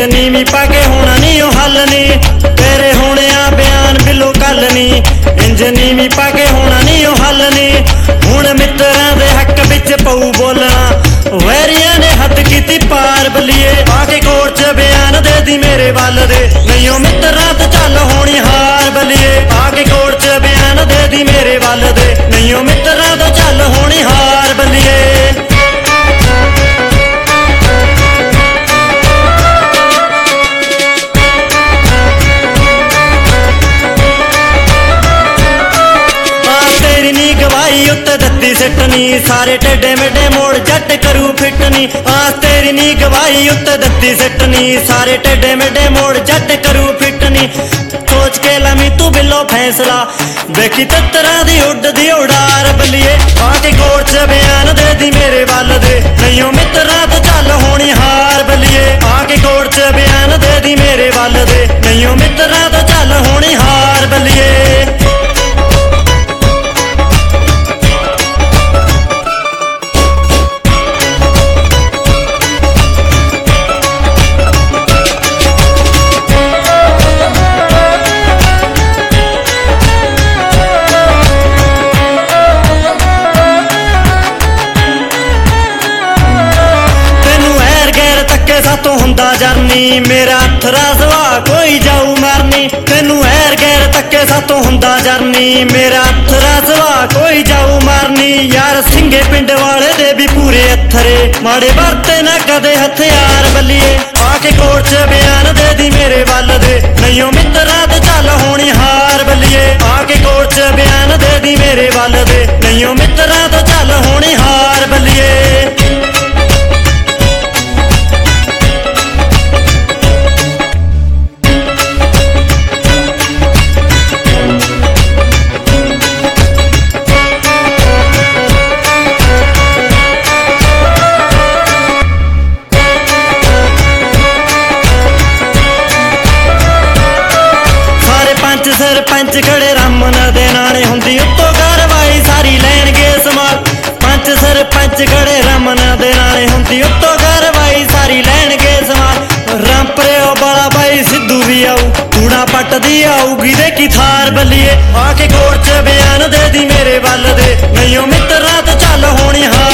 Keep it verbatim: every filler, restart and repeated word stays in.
नीवी पाके होना नी ओ हल नी तेरे होने आ बयान बिलो कल नी इंज नीवी पाके होना नी ओ हल नी हुण मित्रां दे हक विच पऊ बोलना वैरियां ने हद कीती पार बलिए आके कोर्ट च बयान दे दी मेरे वल दे नहीं ओ मित्रां ते चल होनी हार बलिए आके कोर्ट च बयान दे दी मेरे वल दे नहीं ओ मित्रां ते चल होनी हार बलिए सिटनी सारे टेढ़े मेढ़े मोड़ जट करू फिटनी आस तेरी नी गवाही उत्ते दत्ती सिटनी सारे टेढ़े मेढ़े मोड़ जट करू फिटनी सोच के लमी तू बिलो फैसला देखी तत्तरा दी उड दी उड़ार बलिए आके कोर्ट च बयान दे दी मेरे वल दे नहीं ओ मित्रा तो चल होनी हार बलिए आके कोर्ट च बयान दे दी मेरे वल दे नहीं ओ मित्रा तो चल होनी हार बलिए सातों हुंदा जरनी मेरा अथरा सवा कोई जाऊ मरनी तेनू हैर गैर तक्के सातों हुंदा जरनी मेरा अथरा सवा कोई जाऊ मरनी यार सिंगे पिंड वाले दे भी पूरे अथरे माड़े बरते ना कदे हथियार बलिए आके कोर्ट च बयान दे दी मेरे वल दे नहीं ओ मित्रा ते चल होनी हार बलिए आके कोर्ट च बयान दे दी मेरे वल दे नहीं ओ मित्रा ते चल होनी हार बलिए सरपंच खड़े रमन दे नाले हुंदी उत्तों कार्रवाई सारी लैणगे समाल पंच सरपंच खड़े रमन दे नाले हुंदी उत्तों कार्रवाई सारी लैणगे समाल रामपरे ओ बड़ा भाई सिद्धू भी आऊ कूड़ा पटदी आऊगी दे की थार बलिए आके कोर्ट च बयान दे दी मेरे वल दे नहीं ओ मित्रा ते चल होनी हार